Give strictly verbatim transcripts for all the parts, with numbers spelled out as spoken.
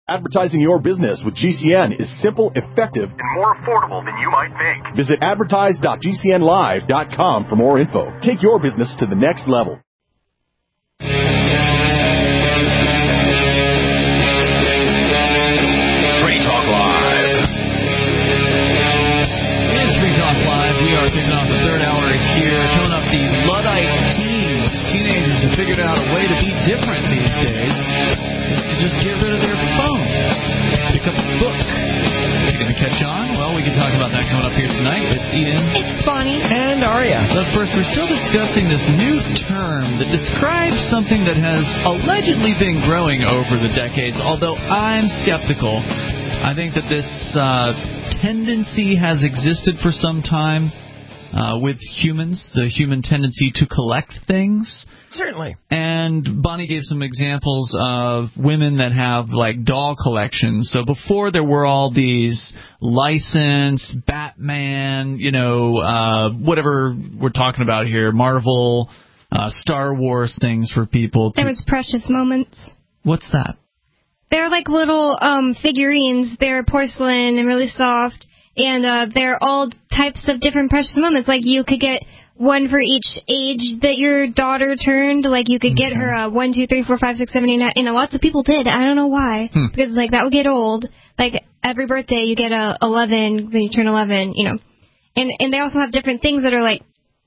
Advertising your business with G C N is simple, effective, and more affordable than you might think. Visit advertise dot g c n live dot com for more info. Take your business to the next level. Free Talk Live. It is Free Talk Live. We are kicking off the third hour here. Coming up, the Luddite teens, teenagers who figured out a way to be different these days is to just get rid of their phones. Pick up a book. Is it going to catch on? Well, we can talk about that coming up here tonight. It's Ian. It's Bonnie. And Aria. But first, we're still discussing this new term that describes something that has allegedly been growing over the decades, although I'm skeptical. I think that this uh, tendency has existed for some time uh, with humans, the human tendency to collect things. Certainly. And Bonnie gave some examples of women that have, like, doll collections. So before there were all these licensed Batman, you know, uh, whatever we're talking about here, Marvel, uh, Star Wars things for people. To... There was Precious Moments. What's that? They're like little um, figurines. They're porcelain and really soft. And uh, they're all types of different Precious Moments. Like, you could get one for each age that your daughter turned. Like, you could get Okay. her a one, two, three, four, five, six, seven, eight, nine. You know, lots of people did. I don't know why. Hmm. Because, like, that would get old. Like, every birthday you get a eleven when you turn eleven, you know. And and they also have different things that are, like,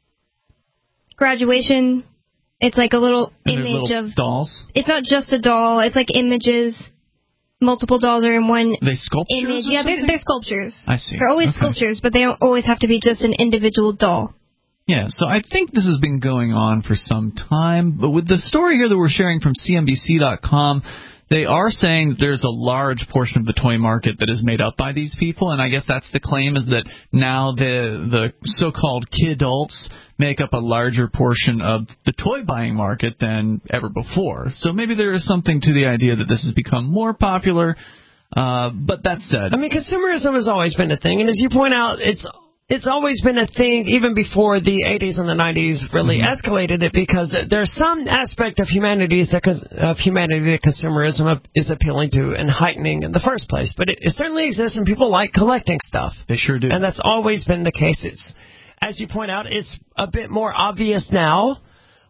graduation. It's like a little And image little of... dolls? It's not just a doll. It's like images. Multiple dolls are in one They sculptures image. or Yeah, they're, something? they're sculptures. I see. They're always Okay. sculptures, but they don't always have to be just an individual doll. Yeah, so I think this has been going on for some time. But with the story here that we're sharing from C N B C dot com, they are saying that there's a large portion of the toy market that is made up by these people, and I guess that's the claim, is that now the the so-called kidults make up a larger portion of the toy buying market than ever before. So maybe there is something to the idea that this has become more popular. Uh, but that said, I mean, consumerism has always been a thing, and as you point out, it's it's always been a thing even before the eighties and the nineties really mm-hmm. escalated it, because there's some aspect of humanity that of humanity that consumerism is appealing to and heightening in the first place. But it, it certainly exists, and people like collecting stuff. They sure do, and that's always been the case. It's, as you point out, it's a bit more obvious now.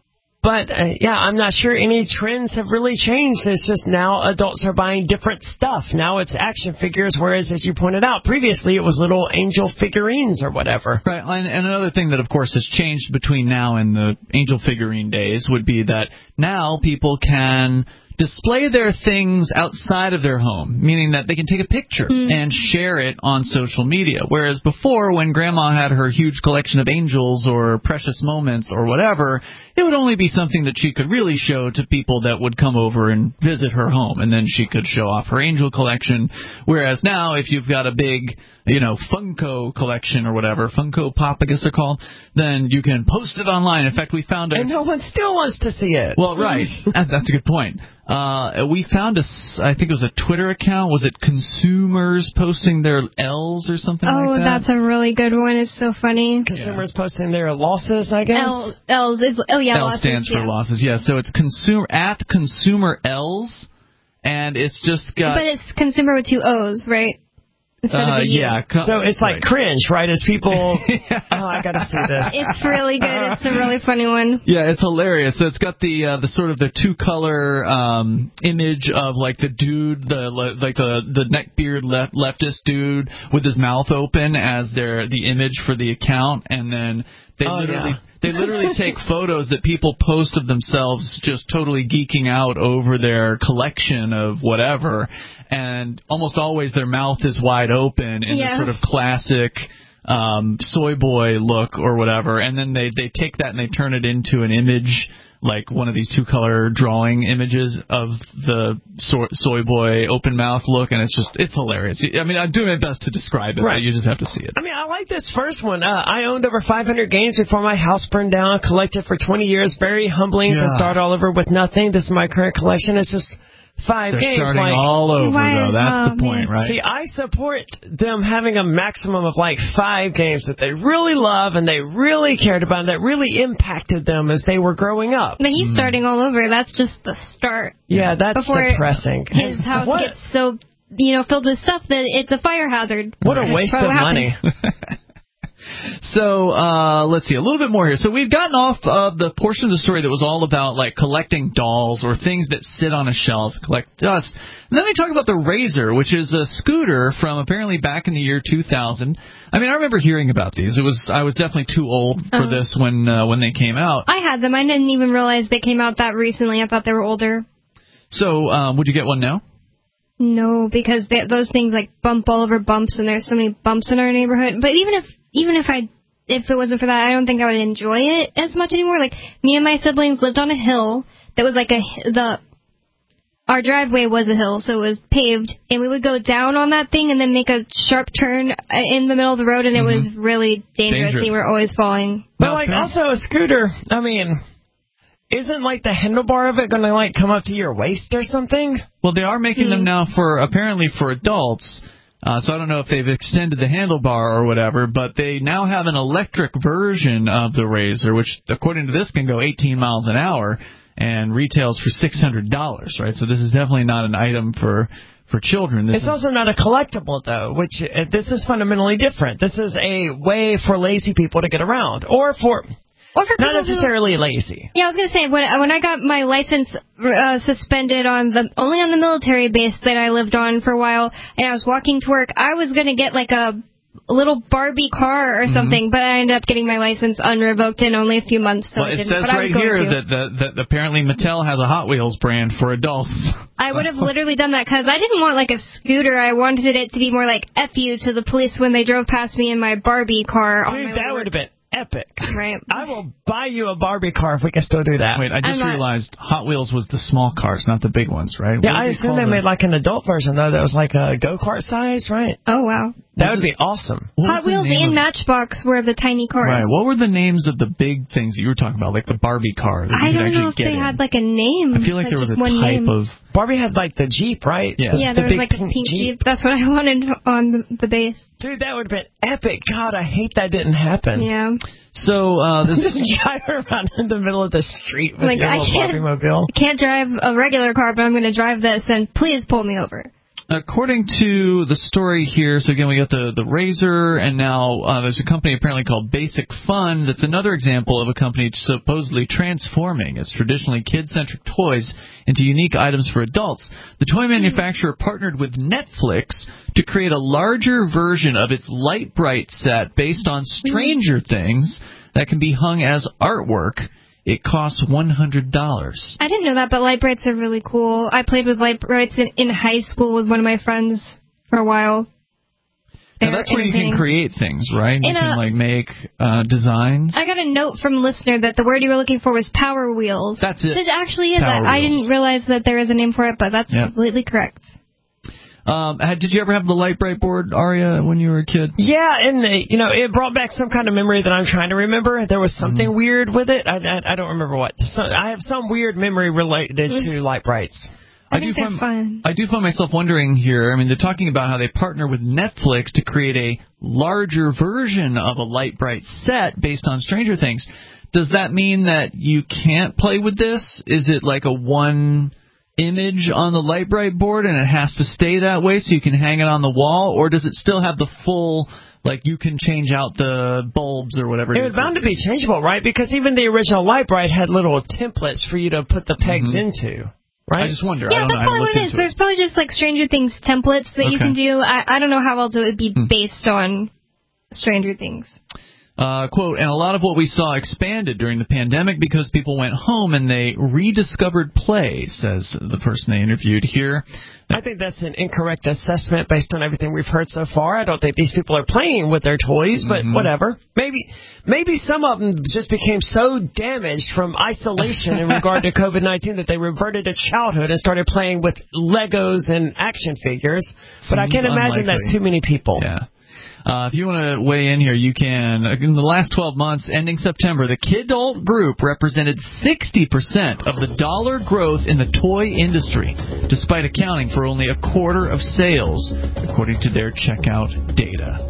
But, uh, yeah, I'm not sure any trends have really changed. It's just now adults are buying different stuff. Now it's action figures, whereas, as you pointed out, previously it was little angel figurines or whatever. Right, and, and another thing that, of course, has changed between now and the angel figurine days would be that now people can display their things outside of their home, meaning that they can take a picture mm. and share it on social media. Whereas before, when Grandma had her huge collection of angels or precious moments or whatever, it would only be something that she could really show to people that would come over and visit her home, and then she could show off her angel collection. Whereas now, if you've got a big, you know, Funko collection or whatever, Funko Pop, I guess they're called, then you can post it online. In fact, we found a... And no one still wants to see it. Well, right. That's a good point. Uh, we found a, I think it was a Twitter account. Was it consumers posting their L's or something oh, like that? Oh, that's a really good one. It's so funny. Consumers yeah. posting their losses, I guess? L, L's. Is, oh, yeah, L losses, stands yeah. for losses, yeah. So it's consumer at consumer L's, and it's just got... But it's consumer with two O's, right? Instead uh, of a U. Yeah. Co- so it's like right. cringe, right? As people, yeah. oh, I gotta see this. It's really good. It's a really funny one. Yeah, it's hilarious. So it's got the uh, the sort of the two color um, image of like the dude, the like the the neckbeard left, leftist dude with his mouth open as their the image for the account, and then they oh, literally. Yeah. They literally take photos that people post of themselves just totally geeking out over their collection of whatever, and almost always their mouth is wide open in yeah. this sort of classic um, soy boy look or whatever, and then they, they take that and they turn it into an image, like one of these two-color drawing images of the soy, soy boy open mouth look, and it's just, it's hilarious. I mean, I'm doing my best to describe it, right. but you just have to see it. I mean, I like this first one. Uh, I owned over five hundred games before my house burned down, collected for twenty years. Very humbling yeah. to start all over with nothing. This is my current collection. It's just five They're games. starting like, all over, Why- though. That's oh, the point, man. right? See, I support them having a maximum of like five games that they really love and they really cared about and that really impacted them as they were growing up. But he's starting all over. That's just the start. Yeah, that's Before depressing. His house what, gets so, you know, filled with stuff that it's a fire hazard. what a That's waste of probably what money. happens. So, uh, let's see, a little bit more here. So we've gotten off of the portion of the story that was all about, like, collecting dolls or things that sit on a shelf, collect dust. And then they talk about the Razor, which is a scooter from apparently back in the year two thousand. I mean, I remember hearing about these. It was I was definitely too old for Uh-huh. this when uh, when they came out. I had them. I didn't even realize they came out that recently. I thought they were older. So, um, would you get one now? No, because they, those things like bump all over bumps, and there's so many bumps in our neighborhood. But even if even if I if it wasn't for that, I don't think I would enjoy it as much anymore. Like, me and my siblings lived on a hill that was like a the our driveway was a hill, so it was paved, and we would go down on that thing and then make a sharp turn in the middle of the road, and it Mm-hmm. was really dangerous. Dangerous. We were always falling. But like also a scooter, I mean, isn't like the handlebar of it going to like come up to your waist or something? Well, they are making Hmm. them now for apparently for adults. Uh, so I don't know if they've extended the handlebar or whatever, but they now have an electric version of the Razor, which, according to this, can go eighteen miles an hour and retails for six hundred dollars, right? So this is definitely not an item for for children. This It's is, also not a collectible, though, which uh, this is fundamentally different. This is a way for lazy people to get around, or for Or for not people who- necessarily lazy. Yeah, I was gonna say when when I got my license uh, suspended on the only on the military base that I lived on for a while, and I was walking to work, I was gonna get like a little Barbie car or something, but I ended up getting my license unrevoked in only a few months. So well, I it didn't, says but I was right going here to. that, that that apparently Mattel has a Hot Wheels brand for adults. I would have literally done that because I didn't want like a scooter. I wanted it to be more like F you to the police when they drove past me in my Barbie car. on my Dude, way to that work. would have been epic. Right. I will buy you a Barbie car if we can still do that. Wait, I just I'm not- realized Hot Wheels was the small cars, not the big ones, right? Yeah, What I do assume call they the- made like an adult version, though, that was like a go-kart size, right? Oh wow. That would be awesome. what was Hot the Wheels name and of- Matchbox were the tiny cars. Right. What were the names of the big things that you were talking about, like the Barbie car that you I could don't actually know if get they in? had like a name. I feel like there was just a one type name. of. Barbie had like the Jeep, right? Yeah. Yeah, The there was big like a pink pink Jeep. Jeep. That's what I wanted on the, the base. Dude, that would have been epic. God, I hate that didn't happen. Yeah. So uh, this. Just drive around in the middle of the street with Like, your I little can't- Barbie mobile. I can't drive a regular car, but I'm going to drive this, and please pull me over. According to the story here, so again, we got the, the Razor, and now uh, there's a company apparently called Basic Fun that's another example of a company supposedly transforming its traditionally kid-centric toys into unique items for adults. The toy manufacturer partnered with Netflix to create a larger version of its Light Bright set based on Stranger Things that can be hung as artwork. It costs one hundred dollars. I didn't know that, but light brights are really cool. I played with light brights in, in high school with one of my friends for a while. Now, They're that's where you can entertaining. create things, right? You In can, a- like, make uh, designs. I got a note from a listener that the word you were looking for was Power Wheels. That's it. This actually is. Power I, I Wheels. didn't realize that there is a name for it, but that's Yeah. completely correct. Um, had, did you ever have the Light Bright board, Aria, when you were a kid? Yeah, and uh, you know, it brought back some kind of memory that I'm trying to remember. There was something Mm-hmm. weird with it. I, I, I don't remember what. So, I have some weird memory related to light brights. I think they're find, fun. I do find myself wondering here. I mean, they're talking about how they partner with Netflix to create a larger version of a Light Bright set based on Stranger Things. Does that mean that you can't play with this? Is it like a one image on the Light Bright board and it has to stay that way so you can hang it on the wall, or does it still have the full, like, you can change out the bulbs or whatever it It is? was bound to be changeable, right? Because even the original Light Bright had little templates for you to put the pegs into, right? I just wonder. I Yeah, don't that's know. I probably looked what it is. into There's probably just like Stranger Things templates that you Okay. can do. I, I don't know how else it would be Hmm. based on Stranger Things. Uh, quote, and a lot of what we saw expanded during the pandemic because people went home and they rediscovered play, says the person they interviewed here. I think that's an incorrect assessment based on everything we've heard so far. I don't think these people are playing with their toys, but Mhm. whatever. Maybe maybe some of them just became so damaged from isolation in regard to COVID nineteen that they reverted to childhood and started playing with Legos and action figures. But I Seems can't imagine unlikely. that's too many people. Yeah. Uh, if you want to weigh in here, you can. In the last twelve months, ending September, the Kidult Group represented sixty percent of the dollar growth in the toy industry, despite accounting for only a quarter of sales, according to their checkout data.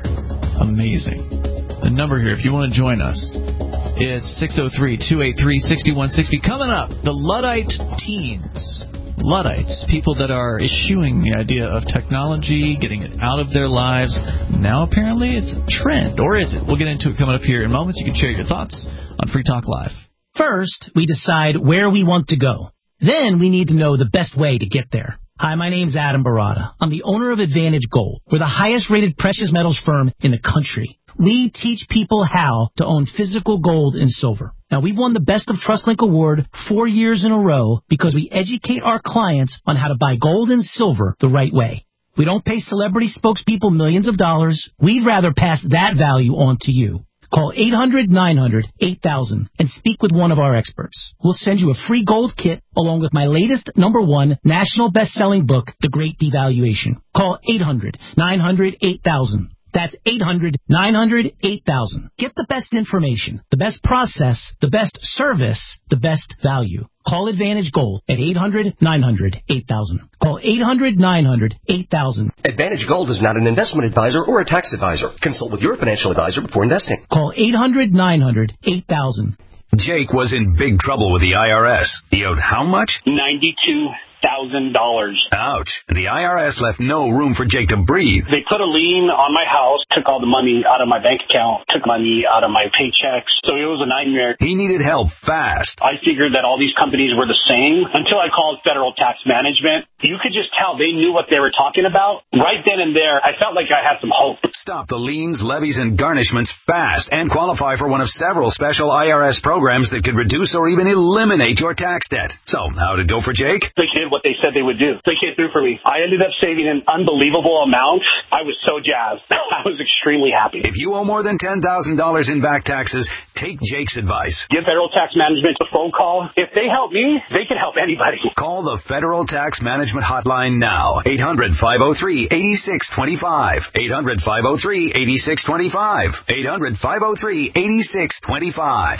Amazing. The number here, if you want to join us, it's six oh three, two eight three, six one six oh. Coming up, the Luddite teens. Luddites, people that are eschewing the idea of technology, getting it out of their lives. Now, apparently, it's a trend. Or is it? We'll get into it coming up here in moments. You can share your thoughts on Free Talk Live. First, we decide where we want to go. Then we need to know the best way to get there. Hi, my name's Adam Barada. I'm the owner of Advantage Gold. We're the highest-rated precious metals firm in the country. We teach people how to own physical gold and silver. Now, we've won the Best of TrustLink Award four years in a row because we educate our clients on how to buy gold and silver the right way. We don't pay celebrity spokespeople millions of dollars. We'd rather pass that value on to you. Call eight hundred, nine hundred, eight thousand and speak with one of our experts. We'll send you a free gold kit along with my latest number one national best-selling book, The Great Devaluation. Call eight hundred, nine hundred, eight thousand. That's eight hundred, nine hundred, eight thousand. Get the best information, the best process, the best service, the best value. Call Advantage Gold at eight hundred, nine hundred, eight thousand. Call eight hundred, nine hundred, eight thousand. Advantage Gold is not an investment advisor or a tax advisor. Consult with your financial advisor before investing. Call eight hundred, nine hundred, eight thousand. Jake was in big trouble with the I R S. He owed how much? ninety-two thousand dollars. Ouch. And the I R S left no room for Jake to breathe. They put a lien on my house, took all the money out of my bank account, took money out of my paychecks. So it was a nightmare. He needed help fast. I figured that all these companies were the same until I called Federal Tax Management. You could just tell they knew what they were talking about. Right then and there, I felt like I had some hope. Stop the liens, levies, and garnishments fast and qualify for one of several special I R S programs that could reduce or even eliminate your tax debt. So, how'd it go for Jake? They did what they said they would do. They came through for me. I ended up saving an unbelievable amount. I was so jazzed. I was extremely happy. If you owe more than ten thousand dollars in back taxes, take Jake's advice. Give Federal Tax Management a phone call. If they help me, they can help anybody. Call the Federal Tax Management Hotline now. eight hundred, five oh three, eight six two five. eight hundred, five oh three, eight six two five. eight hundred, five oh three, eight six two five.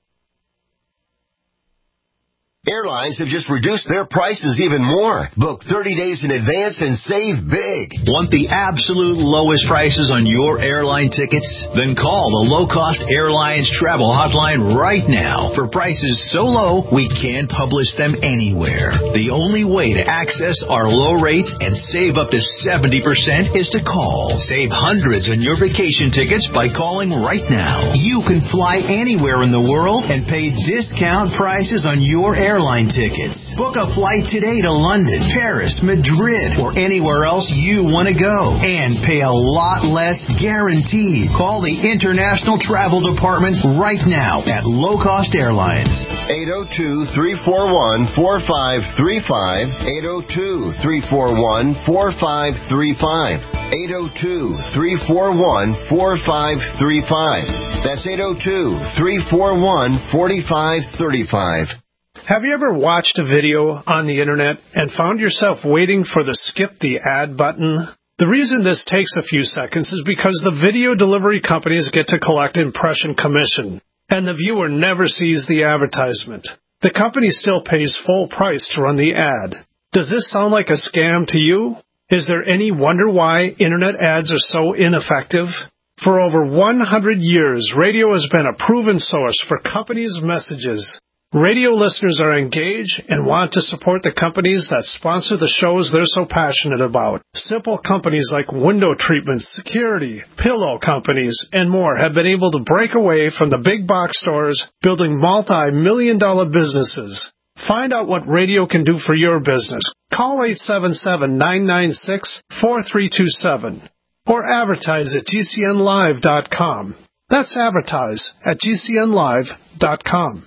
Airlines have just reduced their prices even more. Book thirty days in advance and save big. Want the absolute lowest prices on your airline tickets? Then call the Low Cost Airlines Travel Hotline right now. For prices so low, we can't publish them anywhere. The only way to access our low rates and save up to seventy percent is to call. Save hundreds on your vacation tickets by calling right now. You can fly anywhere in the world and pay discount prices on your airline airline tickets. Book a flight today to London, Paris, Madrid, or anywhere else you want to go. And pay a lot less guaranteed. Call the International Travel Department right now at Low Cost Airlines. eight oh two, three four one, four five three five. eight oh two, three four one, four five three five. eight oh two, three four one, four five three five. That's eight oh two, three four one, four five three five. Have you ever watched a video on the internet and found yourself waiting for the skip the ad button? The reason this takes a few seconds is because the video delivery companies get to collect impression commission, and the viewer never sees the advertisement. The company still pays full price to run the ad. Does this sound like a scam to you? Is there any wonder why internet ads are so ineffective? For over one hundred years, radio has been a proven source for companies' messages. Radio listeners are engaged and want to support the companies that sponsor the shows they're so passionate about. Simple companies like window treatments, security, pillow companies, and more have been able to break away from the big box stores, building multi-million dollar businesses. Find out what radio can do for your business. Call eight seven seven, nine nine six, four three two seven or advertise at G C N live dot com. That's advertise at G C N live dot com.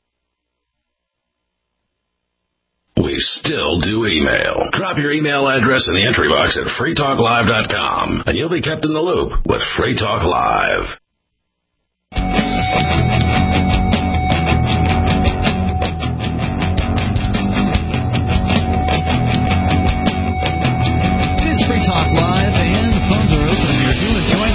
We still do email. Drop your email address in the entry box at free talk live dot com, and you'll be kept in the loop with Free Talk Live. It is Free Talk Live, and the phones are open here. If you want to join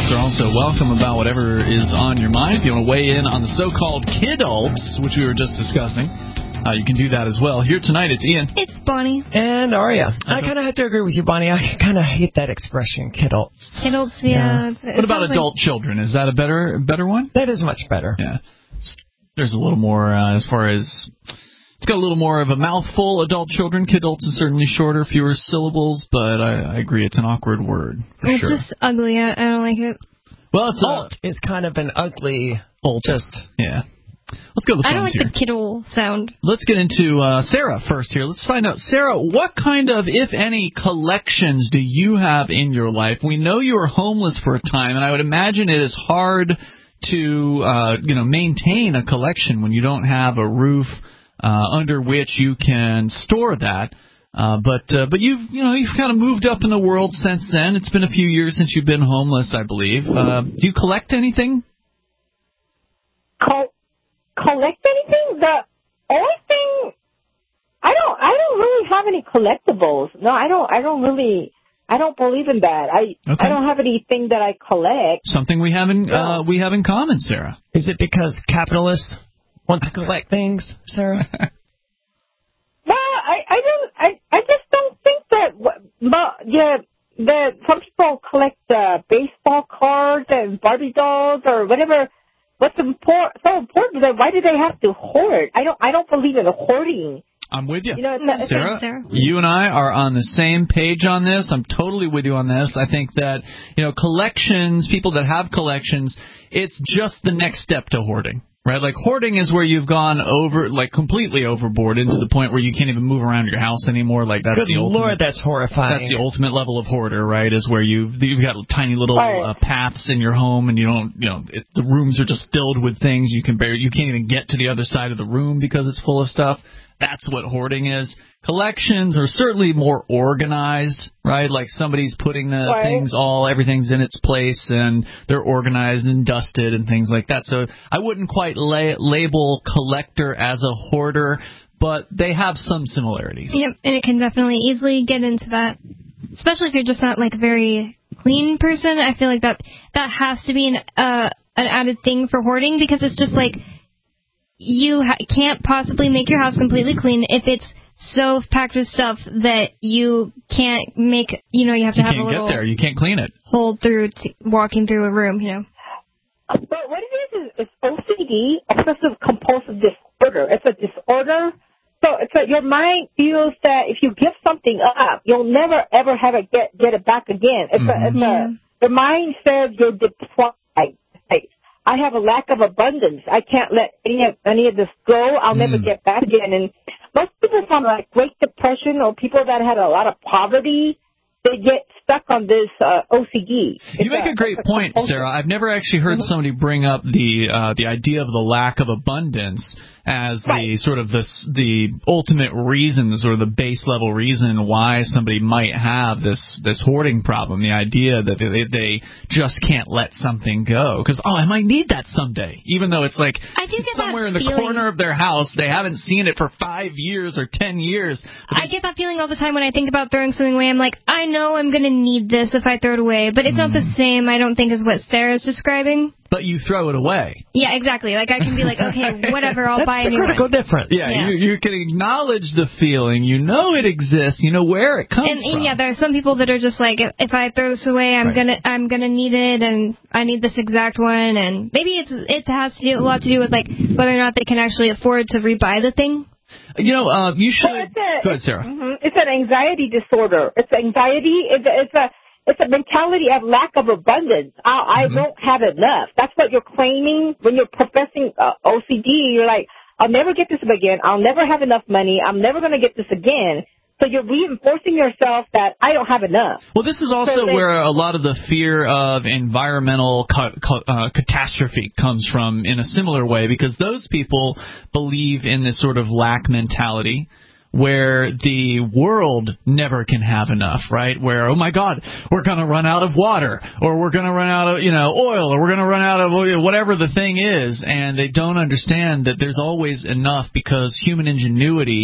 are also welcome about whatever is on your mind. If you want to weigh in on the so-called kidults, which we were just discussing, uh, you can do that as well. Here tonight, it's Ian. It's Bonnie. And Aria. I kind of have to agree with you, Bonnie. I kind of hate that expression, kidults. Kidults, yeah. Yeah. What about adult like... children? Is that a better better one? That is much better. Yeah. There's a little more uh, as far as... It's got a little more of a mouthful. Adult children, kidults is certainly shorter, fewer syllables, but I, I agree it's an awkward word. For it's sure. just ugly. I, I don't like it. Well, it's alt uh, is kind of an ugly alt. Just yeah. Let's go to the phones I don't like here. the kiddle sound. Let's get into uh, Sarah first here. Let's find out, Sarah, what kind of, if any, collections do you have in your life? We know you were homeless for a time, and I would imagine it is hard to uh, you know maintain a collection when you don't have a roof Uh, under which you can store that, uh, but uh, but you've you know you've kind of moved up in the world since then. It's been a few years since you've been homeless, I believe. Uh, do you collect anything? Co- collect anything? The only thing I don't I don't really have any collectibles. No, I don't I don't really I don't believe in that. I okay. I don't have anything that I collect. Something we have in no. uh, we have in common, Sarah. Is it because capitalists want to collect things, Sarah? Well, I, I don't. I, I just don't think that. But yeah, that some people collect uh, baseball cards and Barbie dolls or whatever. What's important? So important that why do they have to hoard? I don't. I don't believe in hoarding. I'm with you, you know, it's, it's Sarah, Sarah. You and I are on the same page on this. I'm totally with you on this. I think that you know collections, people that have collections, it's just the next step to hoarding. Right, like hoarding is where you've gone over, like completely overboard into the point where you can't even move around your house anymore. Like that's Good the ultimate. Lord, that's horrifying. That's the ultimate level of hoarder, right? Is where you've you've got tiny little uh, paths in your home, and you don't, you know, it, the rooms are just filled with things. You can barely, you can't even get to the other side of the room because it's full of stuff. That's what hoarding is. Collections are certainly more organized, right? Like somebody's putting the right. things all, everything's in its place, and they're organized and dusted and things like that. So I wouldn't quite la- label collector as a hoarder, but they have some similarities. Yep, and it can definitely easily get into that, especially if you're just not like a very clean person. I feel like that that has to be an uh, an added thing for hoarding, because it's just like you ha- can't possibly make your house completely clean if it's so packed with stuff that you can't make, you know, you have to you have a little... You can't get there. You can't clean it. Hold through t- walking through a room, you know. But what it is, is, is O C D, obsessive compulsive disorder. It's a disorder. So it's a, your mind feels that if you give something up, you'll never, ever have it get, get it back again. It's mm-hmm. a, it's yeah. a, the mind says you're deprived. Like, I have a lack of abundance. I can't let any of, any of this go. I'll mm. never get back again. And most people from like Great Depression or people that had a lot of poverty, they get stuck on this uh, O C D. It's you make a, a great a point, compulsion. Sarah. I've never actually heard mm-hmm. somebody bring up the uh, the idea of the lack of abundance as right. the sort of the the ultimate reason, sort of the base level reason why somebody might have this this hoarding problem. The idea that they, they just can't let something go because oh, I might need that someday, even though it's like somewhere in the feeling. corner of their house. They haven't seen it for five years or ten years. I get that feeling all the time when I think about throwing something away. I'm like, I know I'm going to need this if I throw it away, but it's mm. not the same, I don't think, as what Sarah's describing. But you throw it away. Yeah, exactly. Like, I can be like, okay, whatever, I'll That's buy the a new critical one. difference. Yeah, yeah. You, you can acknowledge the feeling. You know it exists. You know where it comes and, from. And yeah, there are some people that are just like, if, if I throw this away, I'm right. gonna I'm gonna need it, and I need this exact one. And maybe it's it has to do, a lot to do with like whether or not they can actually afford to rebuy the thing. You know, uh, you should. Well, a, Go ahead, Sarah. Mm-hmm. It's an anxiety disorder. It's anxiety. It's a, it's a It's a mentality of lack of abundance. I, I mm-hmm. won't have enough. That's what you're claiming when you're professing uh, O C D. You're like, I'll never get this again. I'll never have enough money. I'm never going to get this again. So you're reinforcing yourself that I don't have enough. Well, this is also so they, where a lot of the fear of environmental ca- ca- uh, catastrophe comes from in a similar way, because those people believe in this sort of lack mentality, where the world never can have enough, right? Where, oh my God, we're going to run out of water, or we're going to run out of, you know, oil, or we're going to run out of whatever the thing is, and they don't understand that there's always enough, because human ingenuity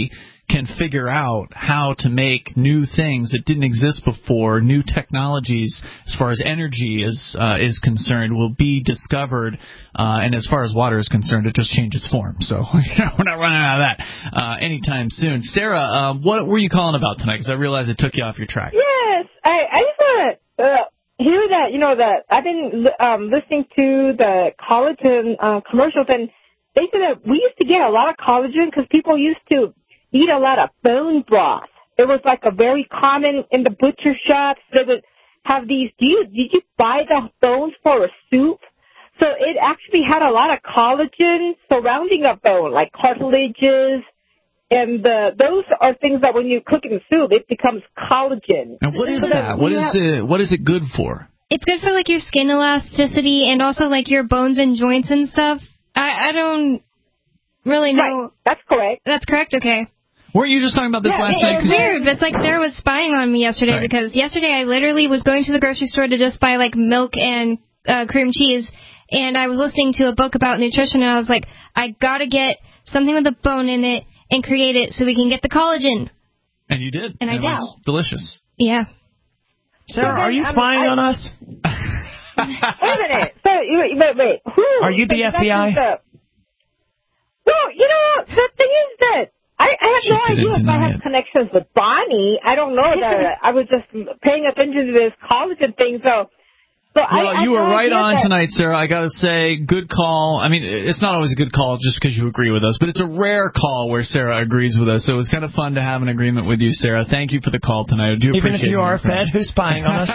can figure out how to make new things that didn't exist before, new technologies as far as energy is uh, is concerned will be discovered, uh, and as far as water is concerned, it just changes form. So we're not running out of that uh, anytime soon. Sarah, um, what were you calling about tonight? Because I realized it took you off your track. Yes, I, I just want to uh, hear that, you know, that I've been um, listening to the collagen uh, commercials, and they said that we used to get a lot of collagen because people used to eat a lot of bone broth. It was like a very common in the butcher shops. They would have these. Do you did you buy the bones for a soup? So it actually had a lot of collagen surrounding a bone, like cartilages, and the, those are things that when you cook in soup, it becomes collagen. And what is so that? What is have, it? What is it good for? It's good for like your skin elasticity and also like your bones and joints and stuff. I, I don't really know. Right. That's correct. That's correct. Okay. Weren't you just talking about this yeah, last it, night? It's weird. It's like Sarah was spying on me yesterday, right. Because yesterday I literally was going to the grocery store to just buy like milk and uh, cream cheese, and I was listening to a book about nutrition, and I was like, I gotta get something with a bone in it and create it so we can get the collagen. And you did. And, and I it doubt. was delicious. Yeah. Sarah, are you um, spying I, on us? Wait a minute. So, wait, wait. Who, are you the F B I? The, well, you know, the thing is that I, I have she no idea if I have it. connections with Bonnie. I don't know that. I was just paying attention to this collagen thing, so... So well, I, you were right on that. tonight, Sarah. I got to say, good call. I mean, it's not always a good call just because you agree with us, but it's a rare call where Sarah agrees with us. So it was kind of fun to have an agreement with you, Sarah. Thank you for the call tonight. I do Even appreciate it. Even if you are fed, who's spying on us?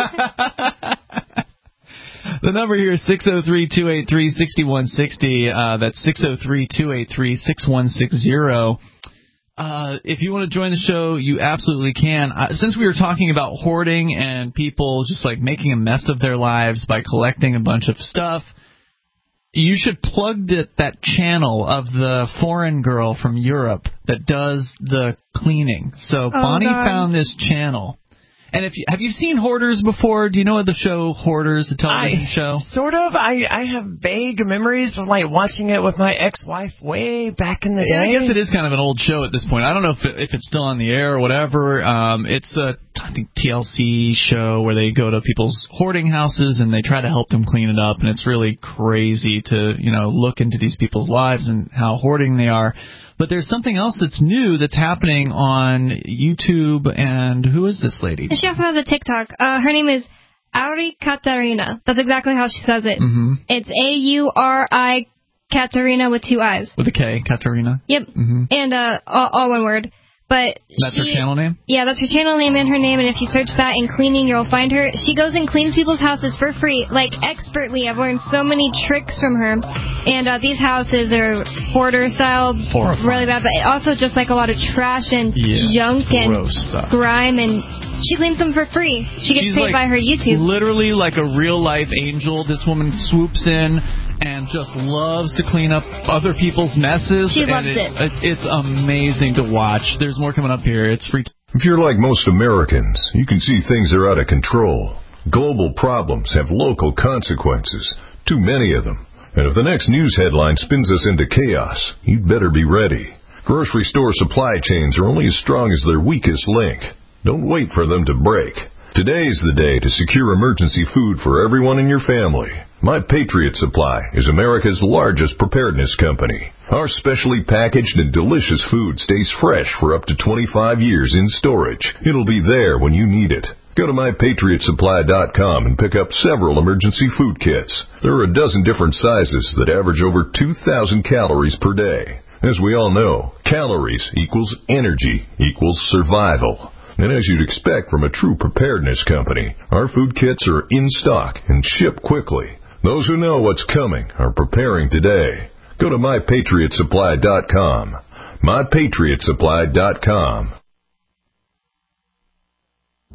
The number here is six oh three, two eight three, six one six oh. Uh, that's six oh three, two eight three, six one six oh. Uh, if you want to join the show, you absolutely can. Uh, since we were talking about hoarding and people just like making a mess of their lives by collecting a bunch of stuff, you should plug the, that channel of the foreign girl from Europe that does the cleaning. So oh, Bonnie God. found this channel. And if you, have you seen Hoarders before? Do you know the show Hoarders, the television I, show? Sort of. I, I have vague memories of like watching it with my ex-wife way back in the yeah, day. I guess it is kind of an old show at this point. I don't know if it, if it's still on the air or whatever. Um, it's a I think T L C show where they go to people's hoarding houses and they try to help them clean it up. And it's really crazy to you know look into these people's lives and how hoarding they are. But there's something else that's new that's happening on YouTube, and who is this lady? She also has a TikTok. Uh, her name is Auri Katarina. That's exactly how she says it. Mm-hmm. It's A U R I Katarina with two I's. With a K, Katarina? Yep. Mm-hmm. And uh, all, all one word. But That's she, her channel name? Yeah, that's her channel name and her name, and if you search that in cleaning, you'll find her. She goes and cleans people's houses for free, like expertly. I've learned so many tricks from her. And uh, these houses are hoarder-style, really bad, but also just like a lot of trash and yeah, junk and stuff. grime, and she cleans them for free. She gets She's paid like by her YouTube. Literally like a real-life angel. This woman swoops in and just loves to clean up other people's messes. She and loves it's, it. It's amazing to watch. There's more coming up here. It's free. T- if you're like most Americans, you can see things are out of control. Global problems have local consequences, too many of them. And if the next news headline spins us into chaos, you'd better be ready. Grocery store supply chains are only as strong as their weakest link. Don't wait for them to break. Today's the day to secure emergency food for everyone in your family. My Patriot Supply is America's largest preparedness company. Our specially packaged and delicious food stays fresh for up to twenty-five years in storage. It'll be there when you need it. Go to my patriot supply dot com and pick up several emergency food kits. There are a dozen different sizes that average over two thousand calories per day. As we all know, calories equals energy equals survival. And as you'd expect from a true preparedness company, our food kits are in stock and ship quickly. Those who know what's coming are preparing today. Go to my patriot supply dot com. my patriot supply dot com.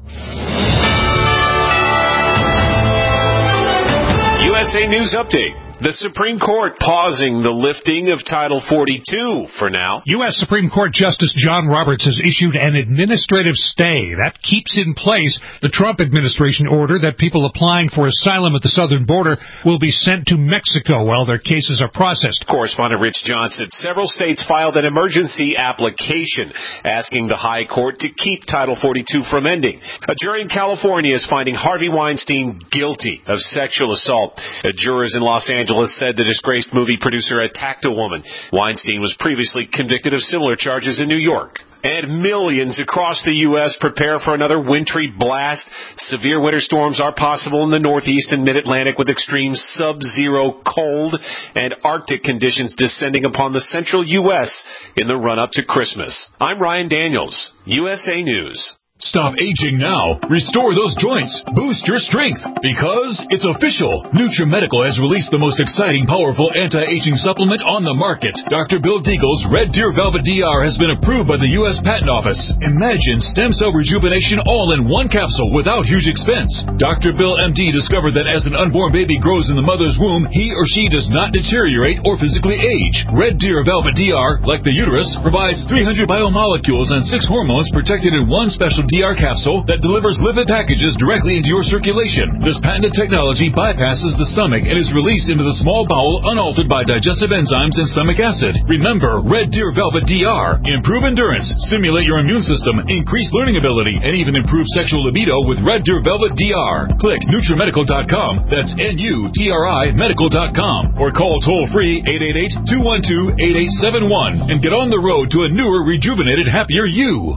U S A News Update. The Supreme Court pausing the lifting of Title forty-two for now. U S. Supreme Court Justice John Roberts has issued an administrative stay that keeps in place the Trump administration order that people applying for asylum at the southern border will be sent to Mexico while their cases are processed. Correspondent Rich Johnson. Several states filed an emergency application asking the high court to keep Title forty-two from ending. A jury in California is finding Harvey Weinstein guilty of sexual assault. A jurors in Los Angeles said the disgraced movie producer attacked a woman. Weinstein was previously convicted of similar charges in New York. And millions across the U S prepare for another wintry blast. Severe winter storms are possible in the Northeast and Mid-Atlantic with extreme sub-zero cold and Arctic conditions descending upon the central U S in the run-up to Christmas. I'm Ryan Daniels, U S A News. Stop aging now. Restore those joints. Boost your strength. Because it's official. NutriMedical has released the most exciting, powerful anti-aging supplement on the market. Doctor Bill Deagle's Red Deer Velvet D R has been approved by the U S Patent Office. Imagine stem cell rejuvenation all in one capsule without huge expense. Doctor Bill M D discovered that as an unborn baby grows in the mother's womb, he or she does not deteriorate or physically age. Red Deer Velvet D R, like the uterus, provides three hundred biomolecules and six hormones protected in one special D R capsule that delivers lipid packages directly into your circulation. This patented technology bypasses the stomach and is released into the small bowel unaltered by digestive enzymes and stomach acid. Remember, Red Deer Velvet D R. Improve endurance, stimulate your immune system, increase learning ability, and even improve sexual libido with Red Deer Velvet D R. Click NutriMedical dot com. That's N U T R I medical dot com. Or call toll-free eight eight eight, two one two, eight eight seven one and get on the road to a newer, rejuvenated, happier you.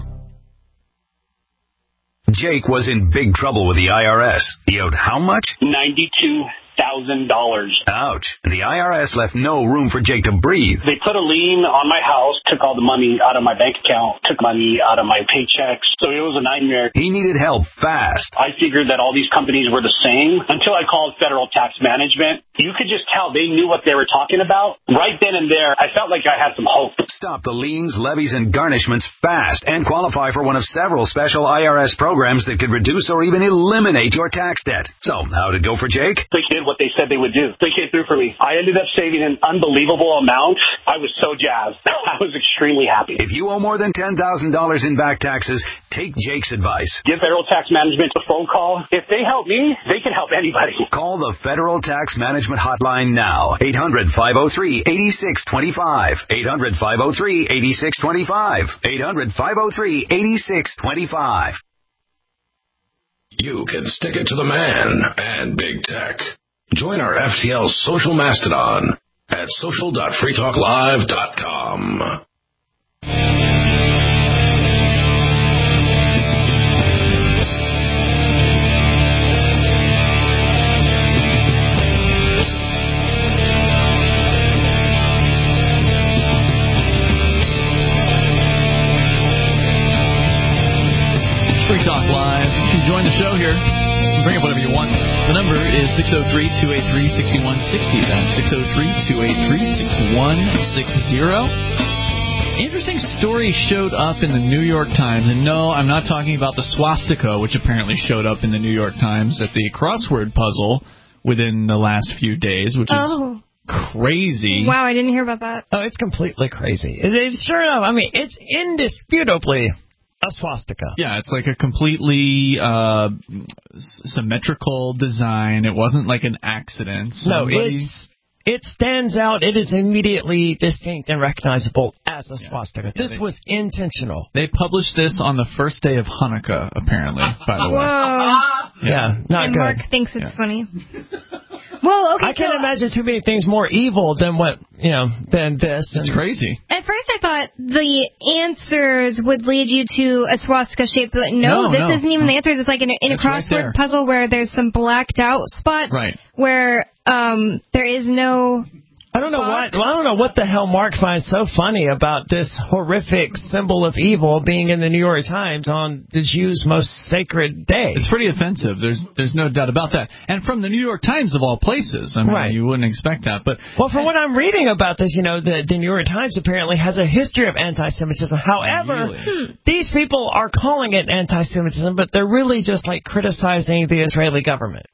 Jake was in big trouble with the I R S. He owed how much? ninety-two thousand dollars. Ouch. The I R S left no room for Jake to breathe. They put a lien on my house, took all the money out of my bank account, took money out of my paychecks. So it was a nightmare. He needed help fast. I figured that all these companies were the same until I called Federal Tax Management. You could just tell they knew what they were talking about. Right then and there, I felt like I had some hope. Stop the liens, levies, and garnishments fast and qualify for one of several special I R S programs that could reduce or even eliminate your tax debt. So, how'd it go for Jake? They did what they said they would do. They came through for me. I ended up saving an unbelievable amount. I was so jazzed. I was extremely happy. If you owe more than ten thousand dollars in back taxes, take Jake's advice. Give Federal Tax Management a phone call. If they help me, they can help anybody. Call the Federal Tax Management Hotline now. eight hundred, five oh three, eight six two five. eight hundred, five oh three, eight six two five. eight hundred, five oh three, eight six two five. You can stick it to the man and big tech. Join our F T L social mastodon at social dot free talk live dot com. Free Talk Live. You can join the show here. Bring up whatever you want. The number is six oh three, two eight three, six one six oh. That's six oh three, two eight three, six one six oh. Interesting story showed up in the New York Times. And no, I'm not talking about the swastika, which apparently showed up in the New York Times at the crossword puzzle within the last few days, which is oh. crazy. Wow, I didn't hear about that. Oh, it's completely crazy. It, it's sure enough. I mean, it's indisputably a swastika. Yeah, it's like a completely uh, symmetrical design. It wasn't like an accident. Somebody... No, it's, it stands out. It is immediately distinct and recognizable as a swastika. Yeah, this they, was intentional. They published this on the first day of Hanukkah, apparently, by the way. Whoa. Yeah, yeah not and good. Mark thinks it's yeah. funny. Well, okay, I can't so, imagine too many things more evil than what, you know, than this. It's and, crazy. At first I thought the answers would lead you to a swastika shape, but no, no this no. isn't even the answers. It's like in a, in a crossword right puzzle where there's some blacked out spots right. where um, there is no... I don't know what I don't know what the hell Mark finds so funny about this horrific symbol of evil being in the New York Times on the Jews' most sacred day. It's pretty offensive. There's there's no doubt about that. And from the New York Times of all places. I mean, right. you wouldn't expect that. But well, from what I'm reading about this, you know, the, the New York Times apparently has a history of anti-Semitism. However, really? these people are calling it anti-Semitism, but they're really just like criticizing the Israeli government.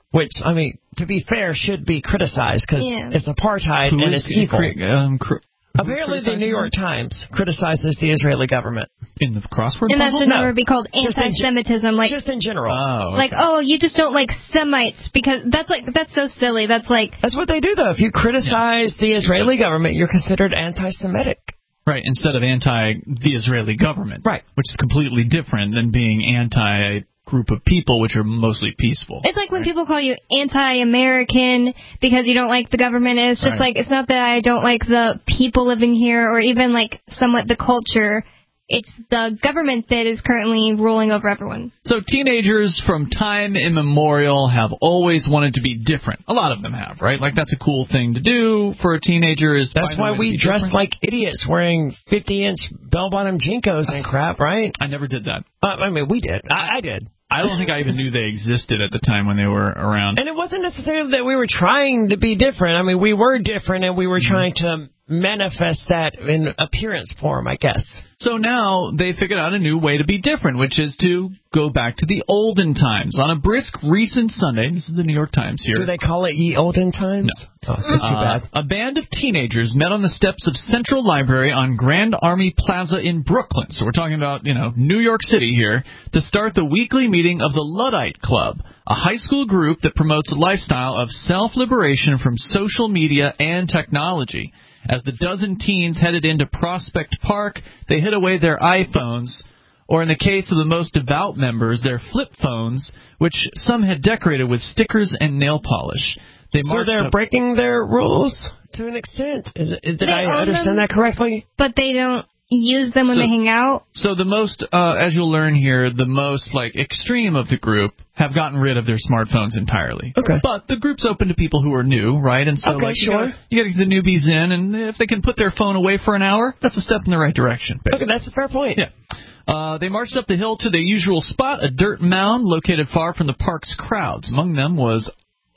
which, I mean, to be fair, should be criticized because Yeah. it's apartheid Who and is it's evil. cri- um, cr- Apparently, the New York Times criticizes the Israeli government. In the crossword And that puzzle? should No. never be called Just in ge- anti-Semitism. Like, Just in general. Oh, okay. like, oh, you just don't like Semites because that's like that's so silly. That's like That's what they do, though. If you criticize the Israeli government, you're considered anti-Semitic. Right, instead of anti the Israeli government. Right. Which is completely different than being anti a group of people which are mostly peaceful. it's like when people call you anti-American because you don't like the government. It's just Right. like it's not that I don't like the people living here or even like somewhat the culture. It's the government that is currently ruling over everyone. So teenagers from time immemorial have always wanted to be different. A lot of them have, right? Like that's a cool thing to do for a teenager. Is That's find a why way to we be dress different. like idiots wearing fifty-inch bell-bottom Jinkos and crap, right? I never did that. Uh, I mean, we did. I, I did. I don't think I even knew they existed at the time when they were around. And it wasn't necessarily that we were trying to be different. I mean, we were different, and we were Mm-hmm. trying to manifest that in appearance form, I guess. So now they figured out a new way to be different, which is to go back to the olden times. On a brisk recent Sunday, this is the New York Times here. Do they call it ye olden times? No. Oh, that's too Uh, bad. a band of teenagers met on the steps of Central Library on Grand Army Plaza in Brooklyn. So we're talking about, you know, New York City here, to start the weekly meeting of the Luddite Club, a high school group that promotes a lifestyle of self-liberation from social media and technology. As the dozen teens headed into Prospect Park, they hid away their iPhones, or in the case of the most devout members, their flip phones, which some had decorated with stickers and nail polish. They So marched they're up- breaking their rules to an extent. Is it, did They I own understand them. that correctly? But they don't use them when So- they hang out. So the most, uh, as you'll learn here, the most like extreme of the group have gotten rid of their smartphones entirely. Okay. But the group's open to people who are new, right? And so Okay, like, you sure. gotta, you got to get the newbies in, and if they can put their phone away for an hour, that's a step in the right direction. Basically. Okay, that's a fair point. Yeah. Uh, they marched up the hill to their usual spot, a dirt mound located far from the park's crowds. Among them was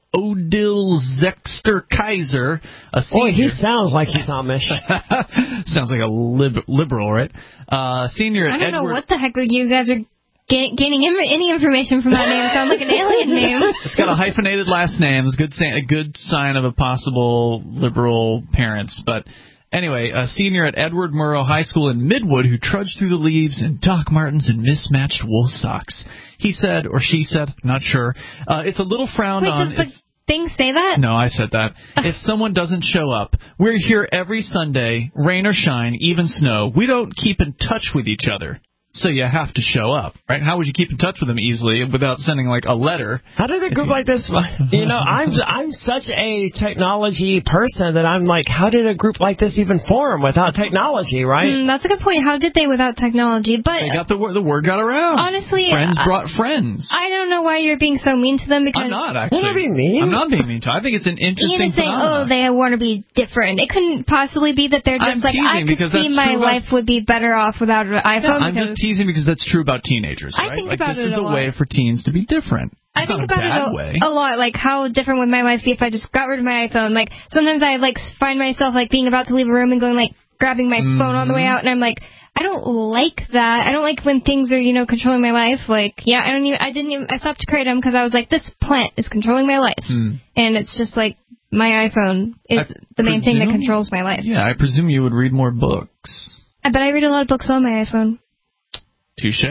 Odile Zexter Kaiser, a senior. Boy, he sounds like he's Amish. Sounds like a lib- liberal, right? Uh, senior I at don't know Edward. what the heck you guys are ga- gaining im- any information from that name. It sounds like an alien name. It's got a hyphenated last name. It's a good, sa- a good sign of a possible liberal parents. But anyway, a senior at Edward Murrow High School in Midwood who trudged through the leaves in Doc Martens and mismatched wool socks. He said, or she said, not sure, uh, it's a little frowned Wait, on. does the if- thing say that? No, I said that. If someone doesn't show up, we're here every Sunday, rain or shine, even snow. We don't keep in touch with each other. So you have to show up, right? How would you keep in touch with them easily without sending like a letter? How did a group like this? You know, I'm I'm such a technology person that I'm like, how did a group like this even form without technology, right? Hmm, that's a good point. How did they without technology? But They got the word. The word got around. honestly, friends I- brought friends. I don't know why you're being so mean to them I'm because not actually. You're not being mean. I'm not being mean to. I think it's an Ian interesting is saying, phenomenon. oh, they want to be different. It couldn't possibly be that they're just I'm like, I teasing could because see that's my true about- life would be better off without an Yeah, iPhone. I'm because just teasing because that's true about teenagers, I right? think like about this it is a a lot. way for teens to be different. I It's think not a about bad it a, way. a lot, like how different would my life be if I just got rid of my iPhone. Like sometimes I like find myself like being about to leave a room and going like grabbing my Mm-hmm. phone on the way out, and I'm like, I don't like that. I don't like when things are, you know, controlling my life. Like, yeah, I don't even. I didn't even. I stopped kratom because I was like, this plant is controlling my life, Hmm. and it's just like my iPhone is I the main thing that presume- controls my life. Yeah, I presume you would read more books. But I read a lot of books on my iPhone. Touche.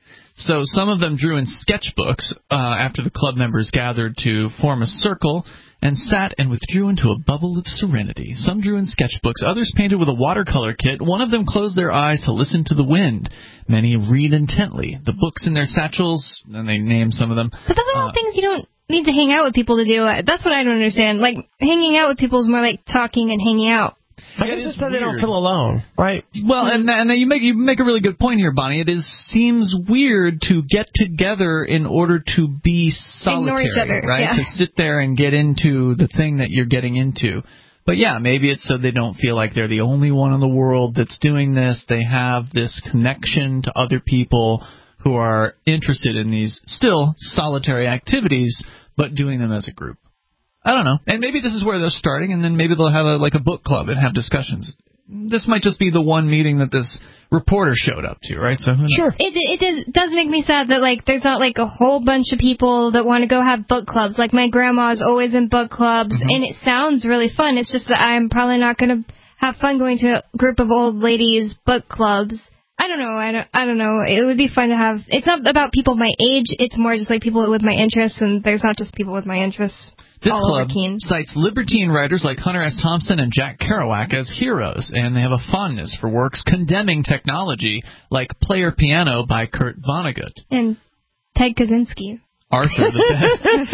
So some of them drew in sketchbooks uh, after the club members gathered to form a circle and sat and withdrew into a bubble of serenity. Some drew in sketchbooks, others painted with a watercolor kit. One of them closed their eyes to listen to the wind. Many read intently. The books in their satchels, and they name some of them. But those are all Uh, things you don't need to hang out with people to do. That's what I don't understand. Like hanging out with people is more like talking and hanging out. I guess it's so they don't feel alone, right? Well, and and you make you make a really good point here, Bonnie. It is seems weird to get together in order to be Ignore solitary, each other, right? yeah. To sit there and get into the thing that you're getting into. But yeah, maybe it's so they don't feel like they're the only one in the world that's doing this. They have this connection to other people who are interested in these still solitary activities, but doing them as a group. I don't know. And maybe this is where they're starting, and then maybe they'll have a, like a book club and have discussions this might just be the one meeting that this reporter showed up to, right? So who knows? Sure. It, it does, does make me sad that, like, there's not, like, a whole bunch of people that want to go have book clubs. Like, my grandma's always in book clubs, mm-hmm. and it sounds really fun. It's just that I'm probably not going to have fun going to a group of old ladies' book clubs. I don't know. I don't, I don't know. It would be fun to have. It's not about people my age. It's more just, like, people with my interests, and there's not just people with my interests. This club cites libertine writers like Hunter S. Thompson and Jack Kerouac as heroes, and they have a fondness for works condemning technology like Player Piano by Kurt Vonnegut. And Ted Kaczynski. Arthur the,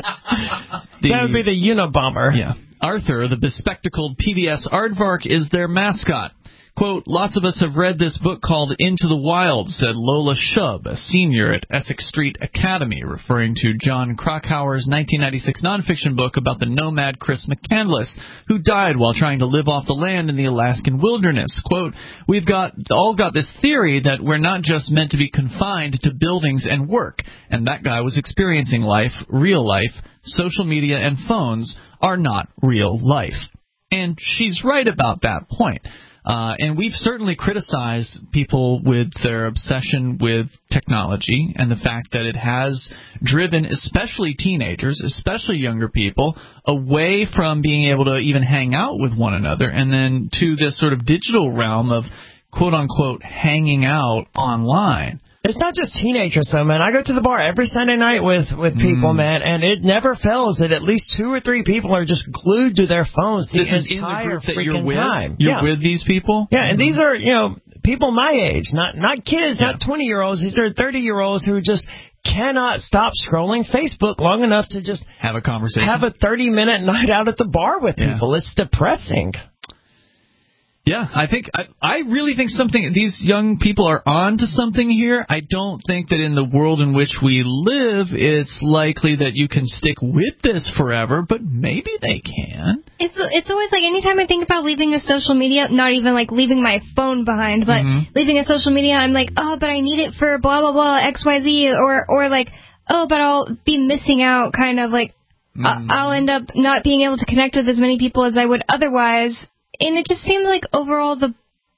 the That would be the Unabomber. Yeah. Arthur, the bespectacled P B S aardvark, is their mascot. Quote, lots of us have read this book called Into the Wild, said Lola Shub, a senior at Essex Street Academy, referring to John Krakauer's nineteen ninety-six nonfiction book about the nomad Chris McCandless, who died while trying to live off the land in the Alaskan wilderness. Quote, we've got all got this theory that we're not just meant to be confined to buildings and work, and that guy was experiencing life, real life. Social media and phones are not real life. And she's right about that point. Uh, and we've certainly criticized people with their obsession with technology and the fact that it has driven especially teenagers, especially younger people, away from being able to even hang out with one another and then to this sort of digital realm of, quote-unquote, hanging out online. It's not just teenagers, though, man. I go to the bar every Sunday night with, with people, mm. man, and it never fails that at least two or three people are just glued to their phones the this entire is in the group that freaking you're with? time. You're yeah. with these people? Yeah, and mm-hmm. these are, you know, people my age, not not kids, yeah. not twenty-year-olds. These are thirty-year-olds who just cannot stop scrolling Facebook long enough to just have a conversation, have a thirty-minute night out at the bar with yeah. people. It's depressing. Yeah, I think I, I really think something. These young people are on to something here. I don't think that in the world in which we live, it's likely that you can stick with this forever. But maybe they can. It's it's always like anytime I think about leaving a social media, not even like leaving my phone behind, but mm-hmm. leaving a social media, I'm like, oh, but I need it for blah blah blah X Y Z, or or like, oh, but I'll be missing out, kind of like mm-hmm. I'll end up not being able to connect with as many people as I would otherwise. And it just seems like overall the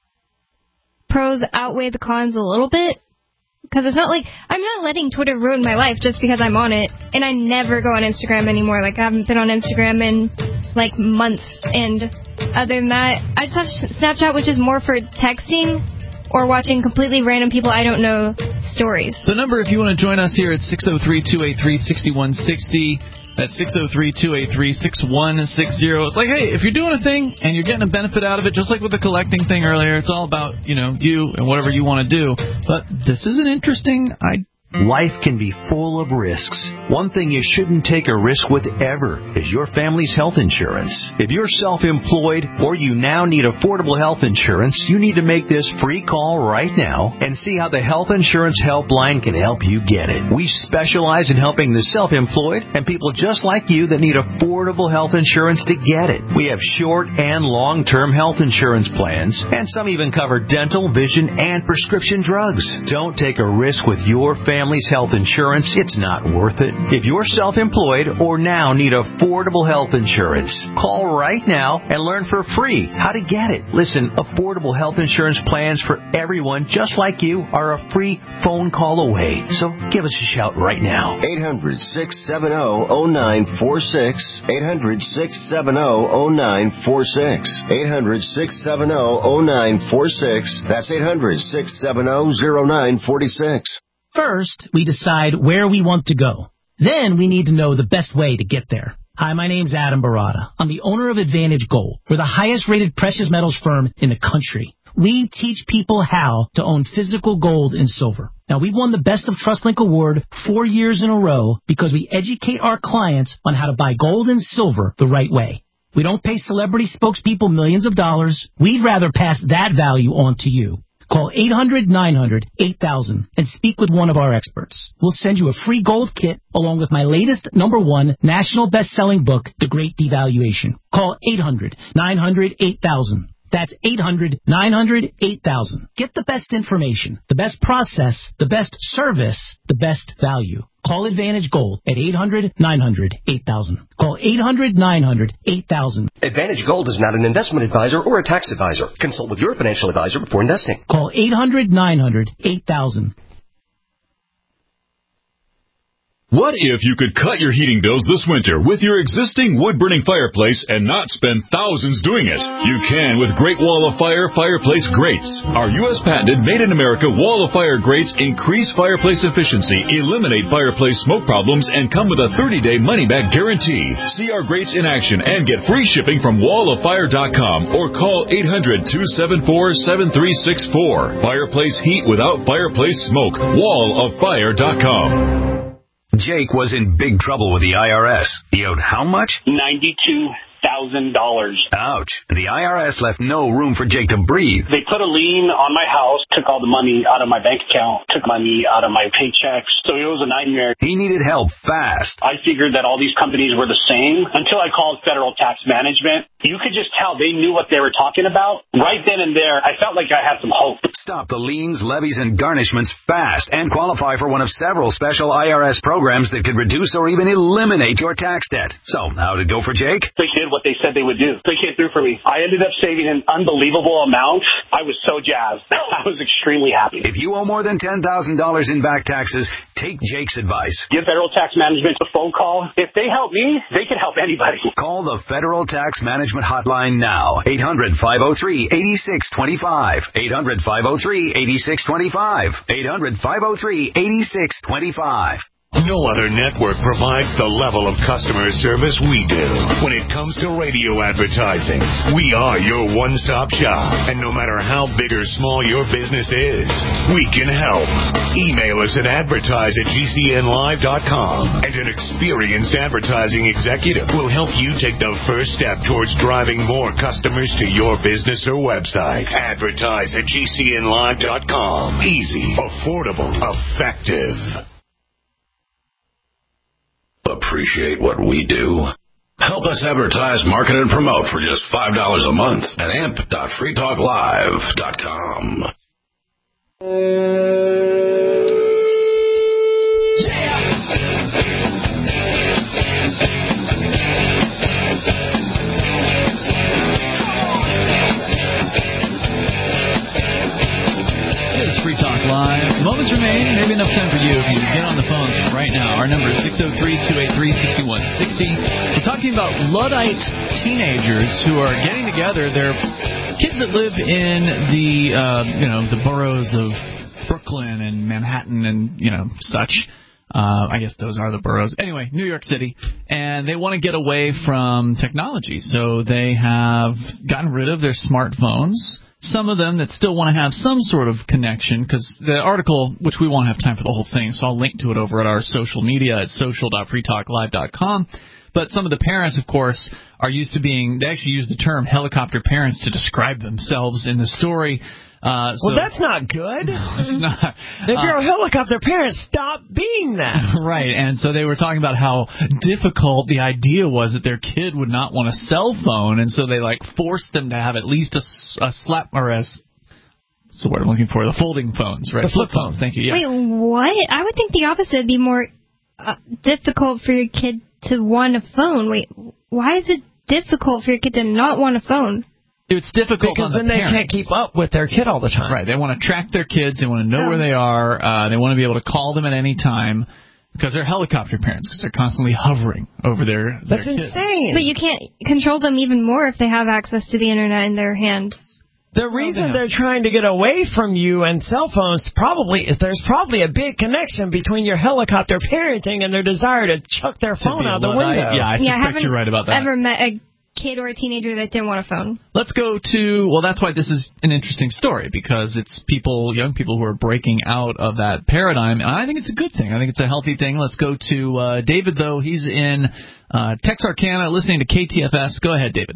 pros outweigh the cons a little bit. Because it's not like, I'm not letting Twitter ruin my life just because I'm on it. And I never go on Instagram anymore. Like, I haven't been on Instagram in, like, months. And other than that, I just have Snapchat, which is more for texting or watching completely random people I don't know stories. The number, if you want to join us here, it's six oh three, two eight three, six one six oh. That's six oh three, two eight three, six one six oh. It's like, hey, if you're doing a thing and you're getting a benefit out of it, just like with the collecting thing earlier, it's all about, you know, you and whatever you want to do. But this is an interesting idea. Life can be full of risks. One thing you shouldn't take a risk with ever is your family's health insurance. If you're self-employed or you now need affordable health insurance, you need to make this free call right now and see how the Health Insurance Helpline can help you get it. We specialize in helping the self-employed and people just like you that need affordable health insurance to get it. We have short and long-term health insurance plans, and some even cover dental, vision, and prescription drugs. Don't take a risk with your family. Family's health insurance, it's not worth it. If you're self-employed or now need affordable health insurance, call right now and learn for free how to get it. Listen, affordable health insurance plans for everyone just like you are a free phone call away. So give us a shout right now. eight hundred, six seven zero, zero nine four six. eight hundred, six seven zero, zero nine four six. eight hundred, six seven zero, zero nine four six. That's eight hundred, six seven zero, zero nine four six. First, we decide where we want to go. Then we need to know the best way to get there. Hi, my name's Adam Barada. I'm the owner of Advantage Gold. We're the highest-rated precious metals firm in the country. We teach people how to own physical gold and silver. Now, we've won the Best of TrustLink Award four years in a row because we educate our clients on how to buy gold and silver the right way. We don't pay celebrity spokespeople millions of dollars. We'd rather pass that value on to you. Call eight hundred, nine hundred, eight thousand and speak with one of our experts. We'll send you a free gold kit along with my latest number one national best-selling book, The Great Devaluation. Call eight hundred, nine hundred, eight thousand. That's eight hundred, nine hundred, eight thousand. Get the best information, the best process, the best service, the best value. Call Advantage Gold at eight hundred nine hundred eight thousand. Call eight hundred nine hundred eight thousand. Advantage Gold is not an investment advisor or a tax advisor. Consult with your financial advisor before investing. Call eight hundred nine hundred eight thousand. What if you could cut your heating bills this winter with your existing wood-burning fireplace and not spend thousands doing it? You can with Great Wall of Fire fireplace grates. Our U S patented made-in-America Wall of Fire grates increase fireplace efficiency, eliminate fireplace smoke problems, and come with a thirty-day money-back guarantee. See our grates in action and get free shipping from wall of fire dot com or call eight hundred two seven four seven three six four. Fireplace heat without fireplace smoke. wall of fire dot com. Jake was in big trouble with the I R S. He owed how much? ninety-two thousand dollars. Ouch. The I R S left no room for Jake to breathe. They put a lien on my house, took all the money out of my bank account, took money out of my paychecks. So it was a nightmare. He needed help fast. I figured that all these companies were the same until I called Federal Tax Management. You could just tell they knew what they were talking about. Right then and there, I felt like I had some hope. Stop the liens, levies, and garnishments fast and qualify for one of several special I R S programs that could reduce or even eliminate your tax debt. So, how'd it go for Jake? They did what they said they would do. They came through for me. I ended up saving an unbelievable amount. I was so jazzed. I was extremely happy. If you owe more than ten thousand dollars in back taxes, take Jake's advice. Give Federal Tax Management a phone call. If they help me, they can help anybody. Call the Federal Tax Management Hotline now. eight hundred five oh three eight six two five. eight hundred five oh three eight six two five. eight hundred five oh three eight six two five. No other network provides the level of customer service we do. When it comes to radio advertising, we are your one-stop shop. And no matter how big or small your business is, we can help. Email us at advertise at G C N live dot com, and an experienced advertising executive will help you take the first step towards driving more customers to your business or website. Advertise at G C N live dot com. Easy, affordable, effective. Appreciate what we do? Help us advertise, market, and promote for just five dollars a month at amp dot free talk live dot com. Free Talk Live. Moments remain. Maybe enough time for you if you get on the phones right now. Our number is six oh three, two eight three, six one six oh. We're talking about Luddite teenagers who are getting together. They're kids that live in the, uh, you know, the boroughs of Brooklyn and Manhattan and, you know, such. Uh, I guess those are the boroughs. Anyway, New York City. And they want to get away from technology. So they have gotten rid of their smartphones. Some of them that still want to have some sort of connection, because the article, which we won't have time for the whole thing, so I'll link to it over at our social media at social dot free talk live dot com. But some of the parents, of course, are used to being, they actually use the term helicopter parents to describe themselves in the story. Uh, so, well, that's not good. No, it's not. If you're uh, a helicopter parent, stop being that. Right, and so they were talking about how difficult the idea was that their kid would not want a cell phone, and so they, like, forced them to have at least a, a slap, or a, what's the word I'm looking for, the folding phones, right? The flip phones. Thank you, yeah. Wait, what? I would think the opposite would be more uh, difficult for your kid to want a phone. Wait, why is it difficult for your kid to not want a phone? It's difficult because on the then they parents. can't keep up with their kid all the time. Right. They want to track their kids. They want to know oh. where they are. Uh, they want to be able to call them at any time because they're helicopter parents because they're constantly hovering over their, their That's kids. insane. But you can't control them even more if they have access to the internet in their hands. The reason they're trying to get away from you and cell phones probably is there's probably a big connection between your helicopter parenting and their desire to chuck their phone out the window. Yeah, I yeah, suspect I you're right about that. Ever met a kid or a teenager that didn't want a phone? Let's go to, well, that's why this is an interesting story, because it's people, young people who are breaking out of that paradigm, and I think it's a good thing. I think it's a healthy thing. Let's go to uh, David, though. He's in uh, Texarkana listening to K T F S. Go ahead, David.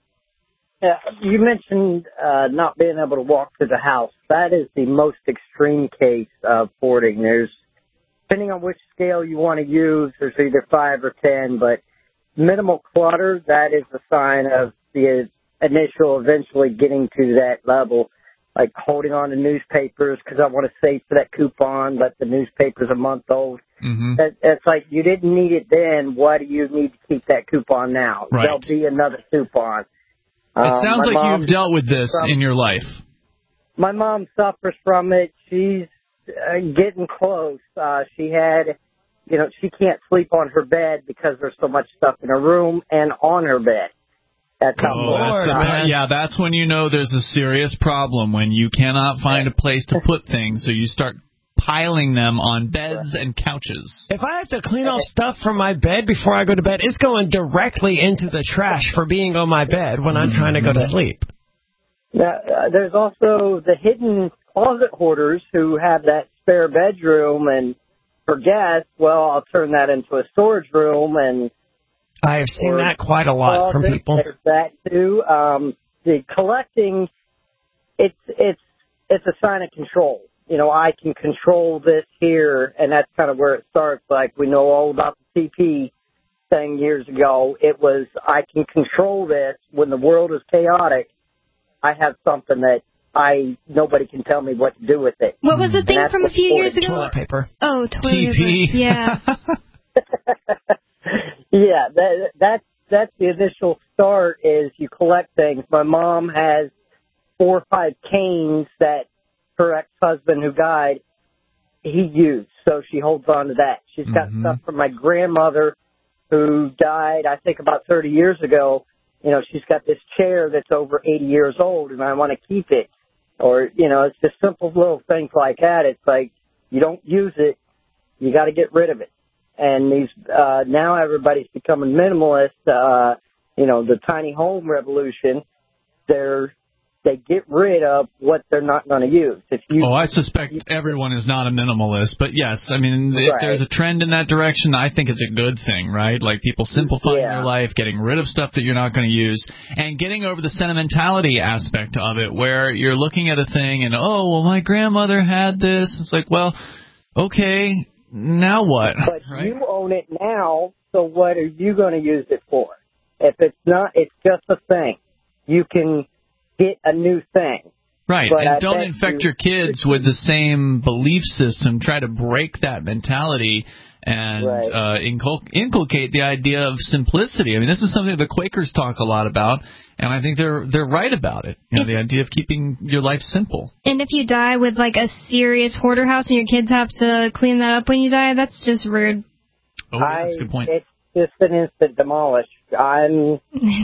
Yeah, you mentioned uh, not being able to walk to the house. That is the most extreme case of hoarding. There's, depending on which scale you want to use, there's either five or ten, but minimal clutter, that is a sign of the initial eventually getting to that level. like holding on to newspapers because I want to save for that coupon, but the newspaper's a month old. Mm-hmm. It, it's like you didn't need it then. Why do you need to keep that coupon now? Right. There'll be another coupon. It Um, sounds my like mom you've dealt with this from, in your life. My mom suffers from it. She's uh, getting close. Uh, she had, you know, she can't sleep on her bed because there's so much stuff in her room and on her bed. That's how Oh, that's a, yeah, that's when you know there's a serious problem, when you cannot find a place to put things, so you start piling them on beds and couches. If I have to clean off stuff from my bed before I go to bed, it's going directly into the trash for being on my bed when I'm trying to go to sleep. Now, uh, there's also the hidden closet hoarders who have that spare bedroom, and for guests, well, I'll turn that into a storage room, and I have seen that quite a lot from people. There's that too. Um, the collecting, it's it's it's a sign of control. You know, I can control this here, and that's kind of where it starts. Like we know all about the C P thing years ago. It was I can control this when the world is chaotic. I have something that I nobody can tell me what to do with it. What was the thing from a few years ago? Toilet paper. Oh, toilet T P. paper. Yeah. Yeah, that, that's that's the initial start. Is you collect things. My mom has four or five canes that her ex-husband who died, he used, so she holds on to that. She's got Mm-hmm. stuff from my grandmother who died, I think, about thirty years ago. You know, she's got this chair that's over eighty years old, and I want to keep it. Or, you know, it's just simple little things like that. It's like you don't use it, you got to get rid of it. And these uh, now everybody's becoming minimalist. Uh, you know, the tiny home revolution. They're they get rid of what they're not going to use. If you, oh, I suspect everyone is not a minimalist, but yes, I mean, if Right. there's a trend in that direction, I think it's a good thing, right? Like people simplifying Yeah. their life, getting rid of stuff that you're not going to use, and getting over the sentimentality aspect of it, where you're looking at a thing and, oh, well, my grandmother had this. It's like, well, okay, now what? But right? you own it now, so what are you going to use it for? If it's not, it's just a thing. You can get a new thing. Right, But and I don't bet infect you- your kids with the same belief system. Try to break that mentality and Right. uh, incul- inculcate the idea of simplicity. I mean, this is something the Quakers talk a lot about, and I think they're they're right about it. You know, the idea of keeping your life simple. And if you die with like a serious hoarder house and your kids have to clean that up when you die, that's just rude. Oh, yeah, that's a good point. It's just an instant demolish. I'm.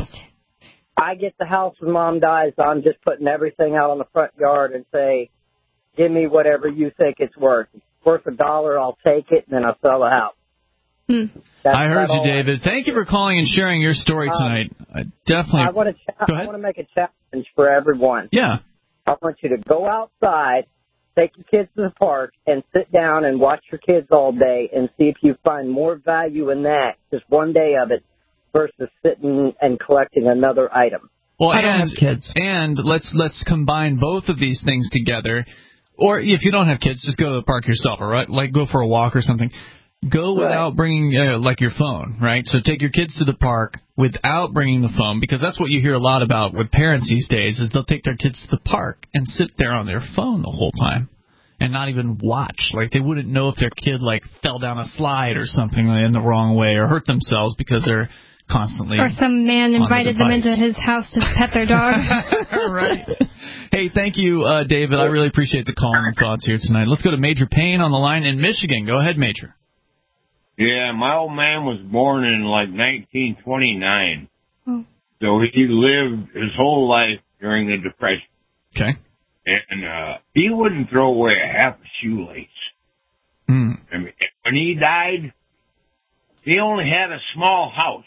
I get the house when Mom dies. I'm just putting everything out on the front yard and say, "Give me whatever you think it's worth. If it's worth a dollar, I'll take it, and then I'll sell the house." Hmm. That's I heard about you, all David. Thank you for calling and sharing your story Um, tonight. I definitely. I want to. Ch- Go I ahead. want to make a challenge for everyone. Yeah. I want you to go outside, take your kids to the park, and sit down and watch your kids all day, and see if you find more value in that, just one day of it, versus sitting and collecting another item. Well, I don't and, have kids. And let's let's combine both of these things together. Or if you don't have kids, just go to the park yourself, or right? Like go for a walk or something. Go without Right. bringing uh, like your phone, right? So take your kids to the park without bringing the phone, because that's what you hear a lot about with parents these days. Is they'll take their kids to the park and sit there on their phone the whole time and not even watch. Like they wouldn't know if their kid like fell down a slide or something in the wrong way or hurt themselves because they're constantly. Or some man on the invited them device. into his house to pet their dog. Right. Hey, thank you, uh, David. I really appreciate the call and thoughts here tonight. Let's go to Major Payne on the line in Michigan. Go ahead, Major. Yeah, my old man was born in like nineteen twenty-nine. Oh. So he lived his whole life during the Depression. Okay. And uh, he wouldn't throw away a half a shoelace. Hmm. I mean, when he died, he only had a small house.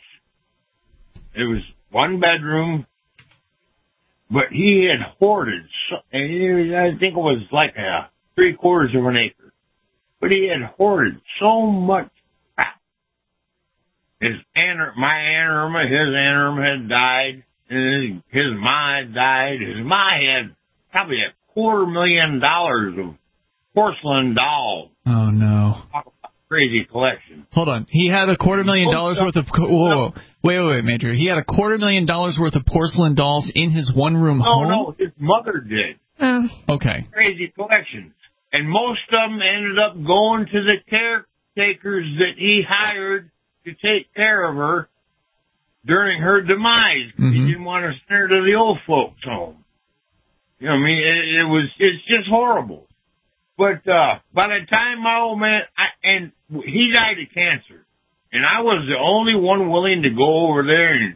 It was one bedroom, but he had hoarded, so, and he was, I think it was like a three quarters of an acre. But he had hoarded so much crap. His Aunt, my Aunt Irma, his Aunt Irma had died, and his, his ma had died. His ma had probably a quarter million dollars of porcelain dolls. Oh, no. Crazy collection. Hold on. He had a quarter million dollars worth of... Whoa, whoa, whoa. Wait, wait, wait, Major. He had a quarter million dollars worth of porcelain dolls in his one-room No, home? no, his mother did. Oh. Okay. Crazy collections. And most of them ended up going to the caretakers that he hired to take care of her during her demise. Mm-hmm. He didn't want to send her to the old folks' home. You know what I mean? It, it was, it's just horrible. But, uh, by the time my old man, I, and he died of cancer, and I was the only one willing to go over there and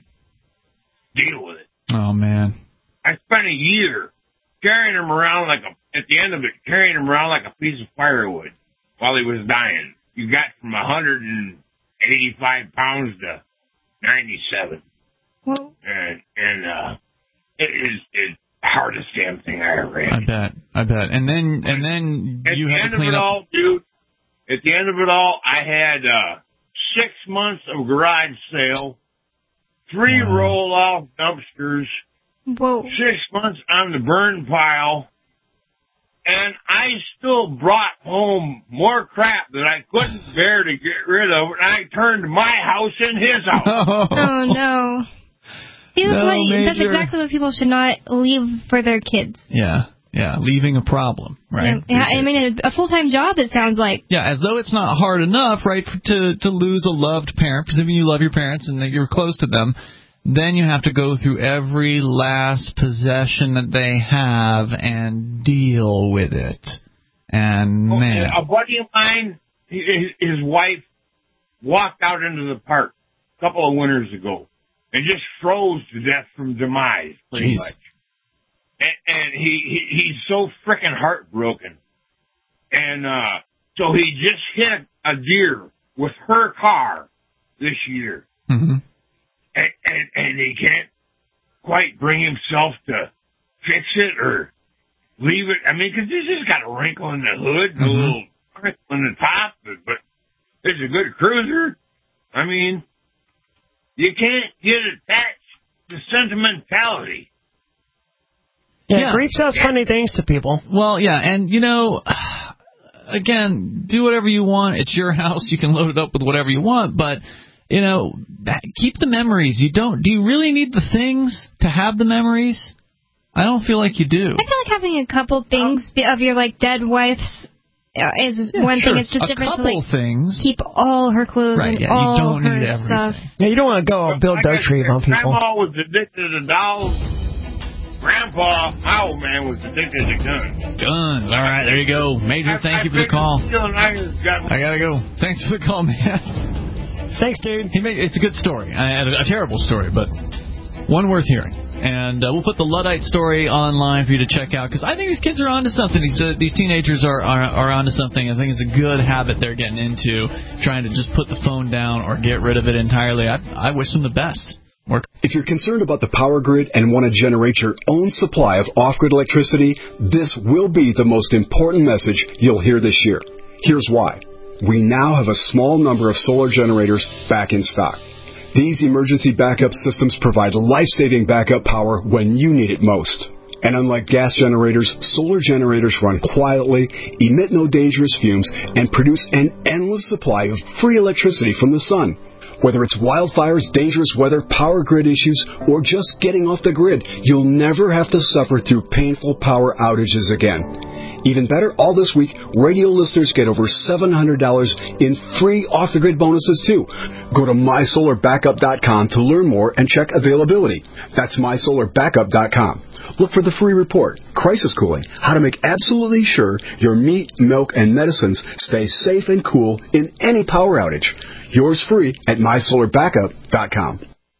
deal with it. Oh, man. I spent a year carrying him around like a, at the end of it, carrying him around like a piece of firewood while he was dying. You got from one hundred eighty-five pounds to ninety-seven. Well, and, and, uh, it is, it's the hardest damn thing I ever had. I bet, I bet. And then, and then at you the had end to clean of it up. all, dude, at the end of it all, I had, uh, six months of garage sale, three wow. roll-off dumpsters, Whoa. six months on the burn pile, and I still brought home more crap that I couldn't bear to get rid of, and I turned my house in his house. Oh, no. See, that's, No, what, that's Major. exactly what people should not leave for their kids. Yeah, yeah, leaving a problem, right? Yeah, I mean, a, a full-time job, it sounds like. Yeah, as though it's not hard enough, right, to to lose a loved parent, presuming you love your parents and that you're close to them. Then you have to go through every last possession that they have and deal with it. And, oh, man. A buddy of mine, his, his wife, walked out into the park a couple of winters ago and just froze to death from demise, pretty Jeez. much. And, and he, he he's so frickin' heartbroken. And uh so he just hit a deer with her car this year. Mm-hmm. And, and, and he can't quite bring himself to fix it or leave it. I mean, because this has got a wrinkle in the hood, and mm-hmm. a little wrinkle in the top, but, but it's a good cruiser. I mean, you can't get attached to sentimentality. Yeah, Yeah. grief does funny things to people. Well, yeah, and, you know, again, do whatever you want. It's your house. You can load it up with whatever you want, but... You know, keep the memories. You don't. Do you really need the things to have the memories? I don't feel like you do. I feel like having a couple things of your like dead wife's uh, is yeah, one sure. thing. It's just a different to couple like things. keep all her clothes right, and yeah, all you don't her need everything. stuff. Yeah, you don't want to go Bill Dotrieve on people. Grandma was addicted to dolls. Grandpa, my old man, was addicted to guns. Guns. All right, there you go. Major, thank I, you for the call. I gotta go. Thanks for the call, man. Thanks, dude. He made, it's a good story. I, a, a terrible story, but one worth hearing. And uh, we'll put the Luddite story online for you to check out, because I think these kids are onto something. These uh, these teenagers are, are are onto something. I think it's a good habit they're getting into, trying to just put the phone down or get rid of it entirely. I, I wish them the best. Work. If you're concerned about the power grid and want to generate your own supply of off-grid electricity, this will be the most important message you'll hear this year. Here's why. We now have a small number of solar generators back in stock. These emergency backup systems provide life-saving backup power when you need it most. And unlike gas generators, solar generators run quietly, emit no dangerous fumes, and produce an endless supply of free electricity from the sun. Whether it's wildfires, dangerous weather, power grid issues, or just getting off the grid, you'll never have to suffer through painful power outages again. Even better, all this week, radio listeners get over seven hundred dollars in free off-the-grid bonuses, too. Go to my solar backup dot com to learn more and check availability. That's my solar backup dot com. Look for the free report, Crisis Cooling, how to make absolutely sure your meat, milk, and medicines stay safe and cool in any power outage. Yours free at my solar backup dot com.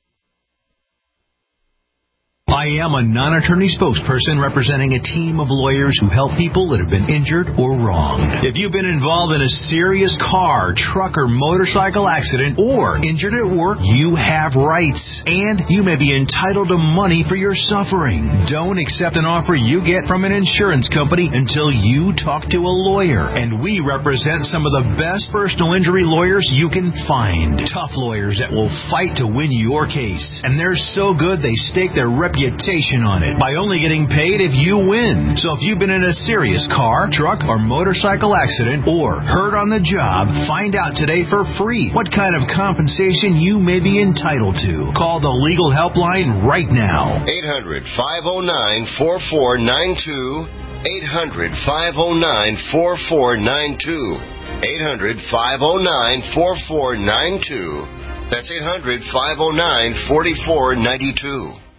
I am a non-attorney spokesperson representing a team of lawyers who help people that have been injured or wronged. If you've been involved in a serious car, truck, or motorcycle accident or injured at work, you have rights, and you may be entitled to money for your suffering. Don't accept an offer you get from an insurance company until you talk to a lawyer, and we represent some of the best personal injury lawyers you can find. Tough lawyers that will fight to win your case, and they're so good they stake their reputation reputation on it by only getting paid if you win. So if you've been in a serious car, truck, or motorcycle accident or hurt on the job, find out today for free what kind of compensation you may be entitled to. Call the Legal Helpline right now. eight hundred, five oh nine, four four nine two. eight hundred, five oh nine, four four nine two. eight hundred, five oh nine, four four nine two. That's eight hundred, five oh nine, four four nine two.